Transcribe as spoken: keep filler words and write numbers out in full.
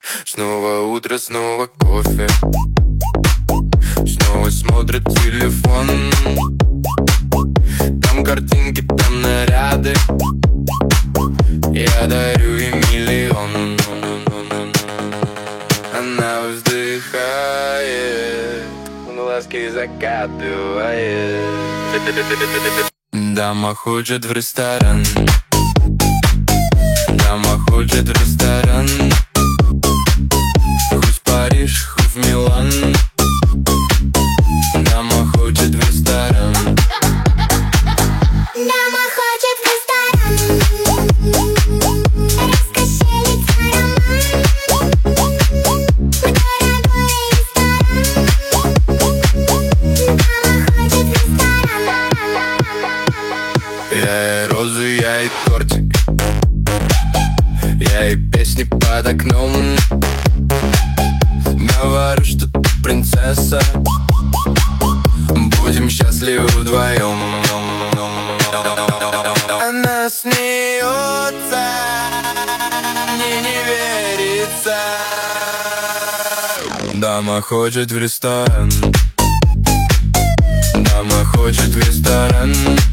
Снова утро, снова кофе. Снова смотрит телефон. Там картинки, там наряды. Я дарю ей миллион. Она вздыхает, глазки закатывает. Дама хочет в ресторан. Дама хочет в ресторан. Хоть в Париж, хоть в Милан. Дама хочет в ресторан. Дама хочет в ресторан. Раскошелить роман. Дорогой ресторан. Дама хочет в ресторан. Я ей розы, я ей тортик. Я ей песни под окном. Говорю, что ты принцесса. Будем счастливы вдвоем. Она смеется, мне не верится. Дама хочет в ресторан. Дама хочет в ресторан.